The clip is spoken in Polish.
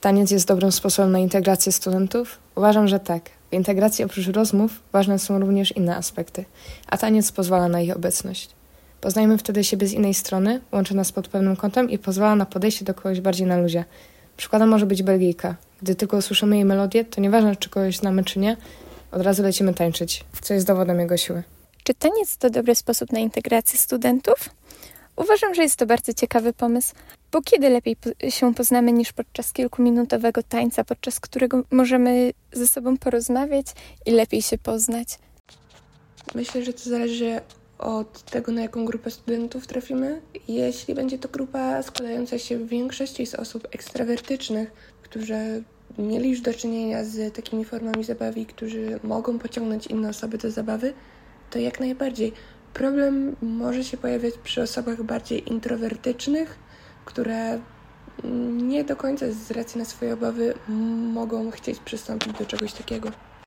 taniec jest dobrym sposobem na integrację studentów? Uważam, że tak. W integracji oprócz rozmów ważne są również inne aspekty, a taniec pozwala na ich obecność. Poznajemy wtedy siebie z innej strony, łączy nas pod pewnym kątem i pozwala na podejście do kogoś bardziej na luzie. Przykładem może być Belgijka. Gdy tylko usłyszymy jej melodię, to nieważne, czy kogoś znamy, czy nie, od razu lecimy tańczyć, co jest dowodem jego siły. Czy taniec to dobry sposób na integrację studentów? Uważam, że jest to bardzo ciekawy pomysł, bo kiedy lepiej się poznamy niż podczas kilkuminutowego tańca, podczas którego możemy ze sobą porozmawiać i lepiej się poznać. Myślę, że to zależy od tego, na jaką grupę studentów trafimy. Jeśli będzie to grupa składająca się w większości z osób ekstrawertycznych, którzy mieli już do czynienia z takimi formami zabawy, którzy mogą pociągnąć inne osoby do zabawy, to jak najbardziej. Problem może się pojawiać przy osobach bardziej introwertycznych, które nie do końca z racji na swoje obawy mogą chcieć przystąpić do czegoś takiego.